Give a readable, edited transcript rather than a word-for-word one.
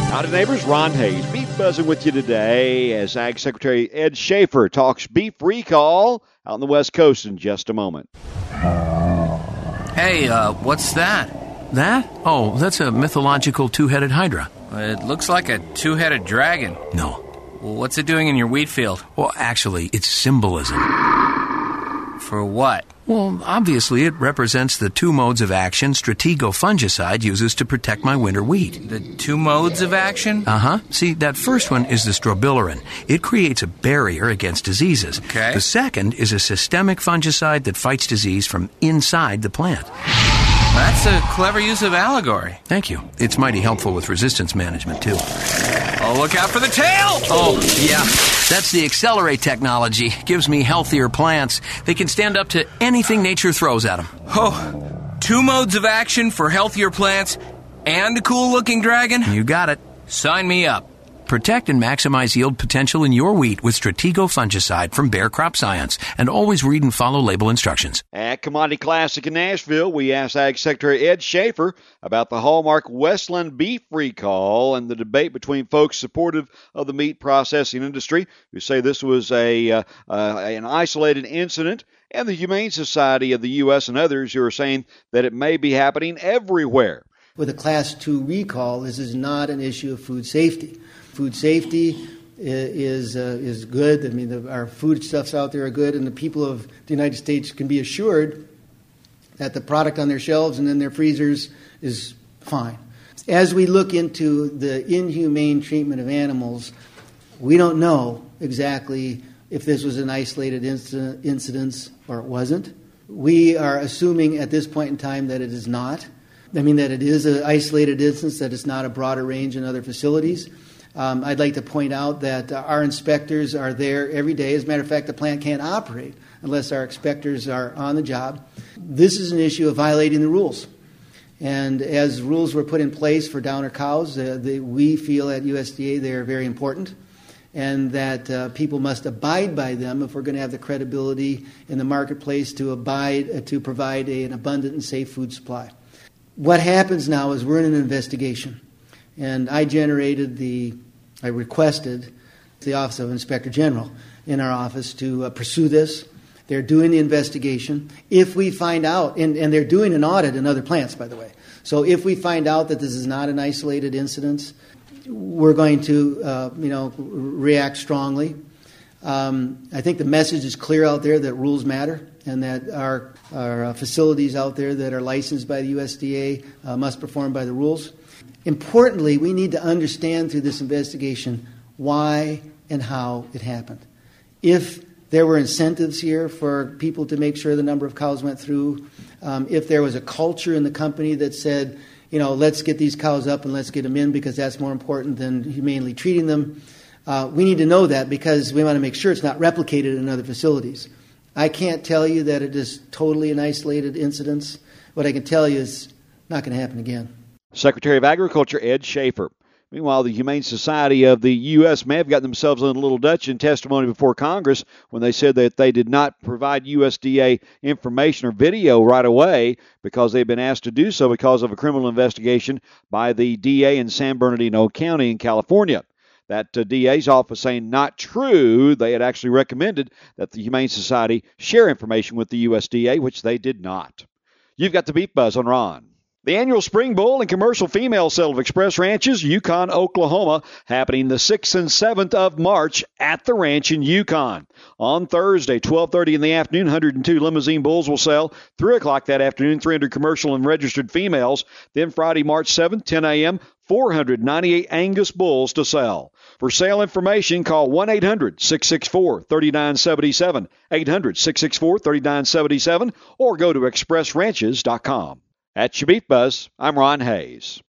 Howdy, neighbors. Ron Hayes, beef buzzing with you today as Ag Secretary Ed Schaefer talks beef recall out on the West Coast in just a moment. Hey, what's that? That? Oh, that's a mythological two-headed hydra. It looks like a two-headed dragon. No. Well, what's it doing in your wheat field? Well, actually, it's symbolism. For what? Well, obviously, it represents the two modes of action strategofungicide uses to protect my winter wheat. The two modes of action? Uh-huh. See, that first one is the strobilurin. It creates a barrier against diseases. Okay. The second is a systemic fungicide that fights disease from inside the plant. That's a clever use of allegory. Thank you. It's mighty helpful with resistance management, too. Oh, look out for the tail! Oh, yeah. That's the Accelerate technology. Gives me healthier plants. They can stand up to anything nature throws at them. Oh, two modes of action for healthier plants and a cool-looking dragon? You got it. Sign me up. Protect and maximize yield potential in your wheat with Stratego fungicide from Bayer Crop Science. And always read and follow label instructions. At Commodity Classic in Nashville, we asked Ag Secretary Ed Schaefer about the hallmark Westland beef recall and the debate between folks supportive of the meat processing industry who say this was an isolated incident, and the Humane Society of the U.S. and others who are saying that it may be happening everywhere. With a Class 2 recall, this is not an issue of food safety. Food safety is good. I mean, our foodstuffs out there are good, and the people of the United States can be assured that the product on their shelves and in their freezers is fine. As we look into the inhumane treatment of animals, we don't know exactly if this was an isolated incident or it wasn't. We are assuming at this point in time that it is not. I mean, that it is an isolated instance, that it's not a broader range in other facilities. I'd like to point out that our inspectors are there every day. As a matter of fact, the plant can't operate unless our inspectors are on the job. This is an issue of violating the rules. And as rules were put in place for downer cows, we feel at USDA they are very important, and that people must abide by them if we're going to have the credibility in the marketplace to provide an abundant and safe food supply. What happens now is we're in an investigation, and I requested the Office of Inspector General in our office to pursue this. They're doing the investigation. If we find out, and they're doing an audit in other plants, by the way, so if we find out that this is not an isolated incident, we're going to react strongly. I think the message is clear out there that rules matter, and that our facilities out there that are licensed by the USDA must perform by the rules. Importantly, we need to understand through this investigation why and how it happened. If there were incentives here for people to make sure the number of cows went through, if there was a culture in the company that said, let's get these cows up and let's get them in because that's more important than humanely treating them, we need to know that because we want to make sure it's not replicated in other facilities. I can't tell you that it is totally an isolated incident. What I can tell you is it's not going to happen again. Secretary of Agriculture Ed Schaefer. Meanwhile, the Humane Society of the U.S. may have gotten themselves in a little Dutch in testimony before Congress when they said that they did not provide USDA information or video right away because they've been asked to do so because of a criminal investigation by the DA in San Bernardino County in California. That DA's office saying not true. They had actually recommended that the Humane Society share information with the USDA, which they did not. You've got the Beef Buzz on Ron. The annual Spring Bull and commercial female sale of Express Ranches, Yukon, Oklahoma, happening the 6th and 7th of March at the ranch in Yukon. On Thursday, 12:30 in the afternoon, 102 limousine bulls will sell. 3 o'clock that afternoon, 300 commercial and registered females. Then Friday, March 7th, 10 a.m., 498 Angus bulls to sell. For sale information, call 1-800-664-3977, 800-664-3977, or go to expressranches.com. At your Beef Buzz, I'm Ron Hayes.